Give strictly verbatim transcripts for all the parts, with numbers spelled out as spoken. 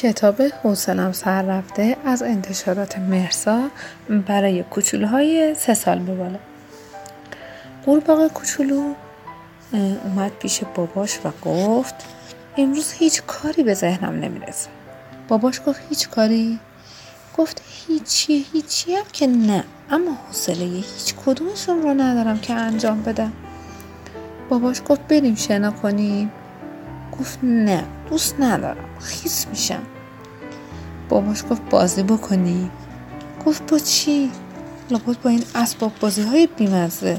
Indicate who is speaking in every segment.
Speaker 1: کتاب حوصله‌ام سر رفته از انتشارات مهرسا برای کوچولوهای سه سال به بالا. قورباغه کوچولو اومد پیش باباش و گفت امروز هیچ کاری به ذهنم نمیرسه. باباش گفت هیچ کاری؟ گفت هیچی هیچی هم که نه، اما حوصله هیچ کدومشون رو ندارم که انجام بدم. باباش گفت بریم شنا کنیم. گفت نه، دوست ندارم، خیس میشم. باباش گفت بازی بکنی. گفت با چی؟ لابد با این اسباب بازی های بیمزه.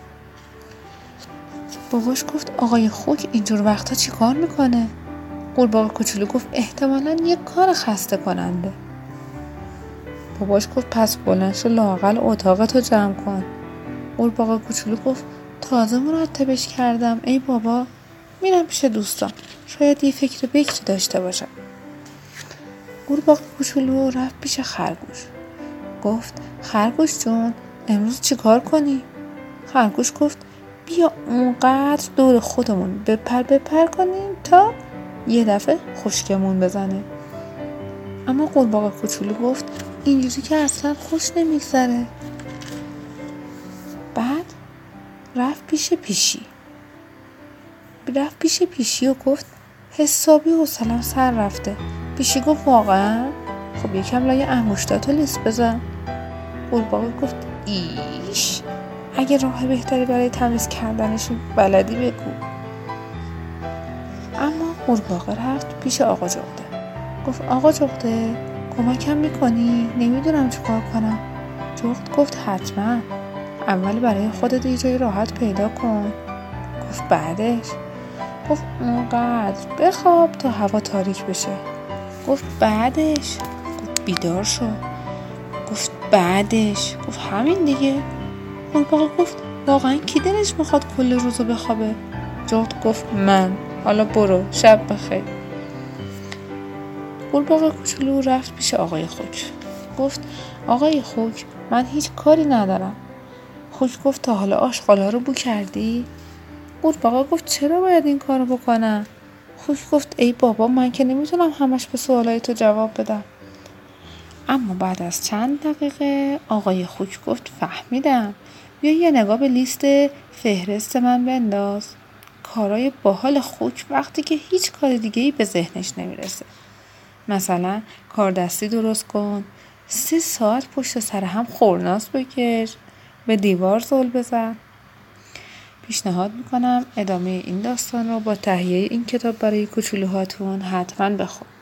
Speaker 1: باباش گفت آقای خوک اینجور وقتا چی کار میکنه؟ قورباغه کوچولو گفت احتمالاً یه کار خسته کننده. باباش گفت پس بلند شو لااقل اتاقتو جمع کن. قورباغه کوچولو گفت تازه مرتبش کردم ای بابا، میرم پیش دوستان، شاید یه فکر بکری داشته باشم. قورباغه کوچولو رفت پیش خرگوش. گفت خرگوش جون امروز چی کار کنی؟ خرگوش گفت بیا اونقدر دور خودمون بپر بپر کنیم تا یه دفعه خشکمون بزنه. اما قورباغه کوچولو گفت اینجوری که اصلا خوش نمیگذره. بعد رفت پیش پیشی رفت پیش پیشی و گفت حسابی حوصله‌ام سر رفته. پیشی گفت واقعا؟ خب یکم لای انگشتاتو لیس بزن. قورباغه گفت ایش، اگه راه بهتری برای تمیز کردنش بلدی بگو. اما قورباغه رفت پیش آقا جغده. گفت آقا جغده کمکم میکنی؟ نمیدونم چه کار کنم. جغد گفت حتما، اول برای خودت یه جای راحت پیدا کن. گفت بعدش؟ گفت اونقدر بخواب تا هوا تاریک بشه. گفت بعدش؟ گفت بیدار شو. گفت بعدش؟ گفت همین دیگه. قورباغه گفت واقعا کی دلش میخواد کل روزو بخوابه؟ جغد گفت من. حالا برو، شب بخیر. قورباغه کوچولو رفت پیش آقای خوک. گفت آقای خوک من هیچ کاری ندارم. خوک گفت تا حالا آشغالا رو بو کردی؟ قورباغه گفت چرا باید این کارو بکنم؟ خوک گفت ای بابا من که نمیتونم همش به سوالای تو جواب بدم. اما بعد از چند دقیقه آقای خوک گفت فهمیدم، بیا یه نگاه به لیست فهرست من بنداز. کارای باحال خوک وقتی که هیچ کار دیگه‌ای به ذهنش نمیرسه. مثلا کاردستی درست کن، سه ساعت پشت سر هم خورناس بکش، به دیوار زل بزن. پیشنهاد میکنم ادامه این داستان رو با تهیه این کتاب برای کوچولوهاتون حتما بخون.